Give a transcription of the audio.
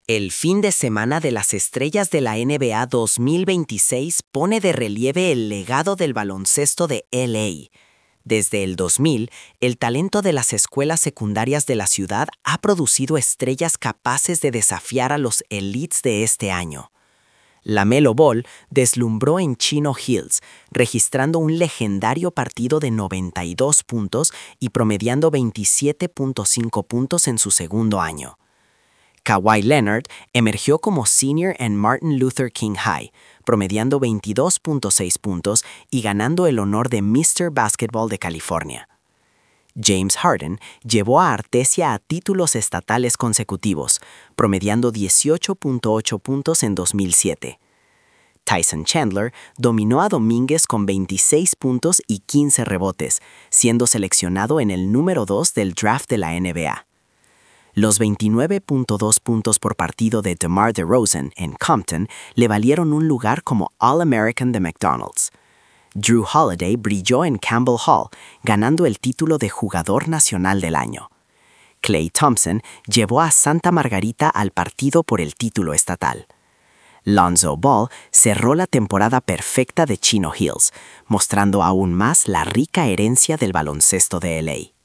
El fin de semana de las estrellas de la NBA 2026 pone de relieve el legado del baloncesto de LA. Desde el 2000, el talento de las escuelas secundarias de la ciudad ha producido estrellas capaces de desafiar a los elites de este año. LaMelo Ball deslumbró en Chino Hills, registrando un legendario partido de 92 puntos y promediando 27.5 puntos en su segundo año. Kawhi Leonard emergió como senior en Martin Luther King High, promediando 22.6 puntos y ganando el honor de Mr. Basketball de California. James Harden llevó a Artesia a títulos estatales consecutivos, promediando 18.8 puntos en 2007. Tyson Chandler dominó a Domínguez con 26 puntos y 15 rebotes, siendo seleccionado en el número 2 del draft de la NBA. Los 29.2 puntos por partido de DeMar DeRozan en Compton le valieron un lugar como All-American de McDonald's. Drew Holiday brilló en Campbell Hall, ganando el título de Jugador Nacional del Año. Klay Thompson llevó a Santa Margarita al partido por el título estatal. Lonzo Ball cerró la temporada perfecta de Chino Hills, mostrando aún más la rica herencia del baloncesto de LA.